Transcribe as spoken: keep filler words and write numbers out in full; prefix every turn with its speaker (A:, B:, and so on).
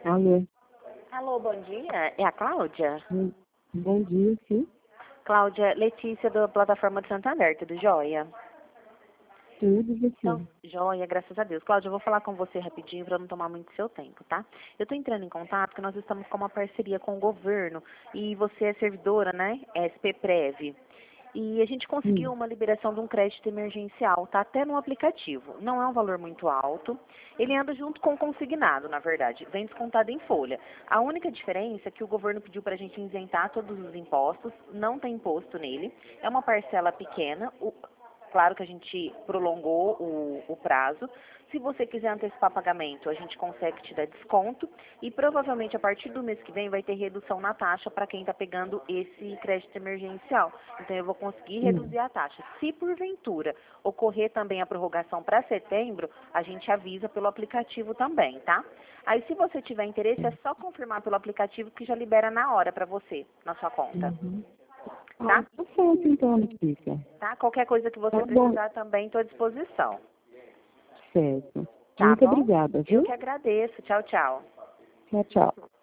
A: Alô,
B: Alô, bom dia. É a Cláudia?
A: hum, bom dia, sim.
B: Cláudia, Letícia da plataforma de Santander, tudo jóia?
A: Tudo e
B: Então,
A: você?
B: jóia, graças a Deus. Cláudia, eu vou falar com você rapidinho para não tomar muito seu tempo, tá? Eu estou entrando em contato porque nós estamos com uma parceria com o governo e você é servidora, né? S P Prev. E a gente conseguiu
A: Sim.
B: uma liberação de um crédito emergencial, tá até no aplicativo. Não é um valor muito alto. Ele anda junto com o consignado, na verdade. Vem descontado em folha. A única diferença é que o governo pediu para a gente isentar todos os impostos. Não tem imposto nele. É uma parcela pequena. O- Claro que a gente prolongou o, o prazo. Se você quiser antecipar pagamento, a gente consegue te dar desconto e provavelmente a partir do mês que vem vai ter redução na taxa para quem está pegando esse crédito emergencial. Então eu vou conseguir
A: Hum.
B: reduzir a taxa. Se porventura ocorrer também a prorrogação para setembro, a gente avisa pelo aplicativo também, tá? Aí se você tiver interesse é só confirmar pelo aplicativo que já libera na hora para você, na sua conta,
A: Uhum. Ah,
B: tá?
A: tá certo então, Letícia.
B: Tá? Qualquer coisa que você
A: Tá bom,
B: precisar também estou à disposição.
A: certo.
B: Tá
A: Muito
B: bom?
A: obrigada,
B: Eu
A: viu?
B: que agradeço. Tchau, tchau.
A: Tchau, tchau.